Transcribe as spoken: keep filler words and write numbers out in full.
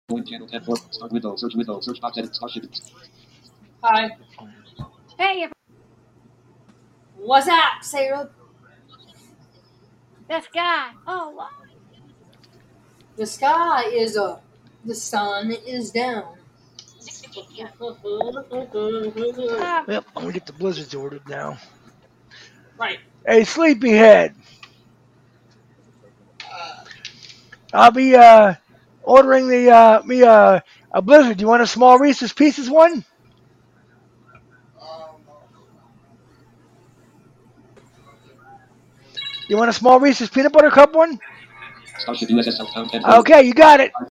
Channel tab four. Start window. Search window. Search box edit. Starship. Hi. Hey, What's up, Sarah? the sky. Oh, wow. The sky is up. The sun is down. Um, Yep, I'm gonna get the blizzards ordered now. Right. Hey, sleepyhead. I'll be uh ordering the uh me uh a blizzard. Do you want a small Reese's Pieces one? You want a small Reese's peanut butter cup one? Starship U S S Southbound ten. Okay, you got it.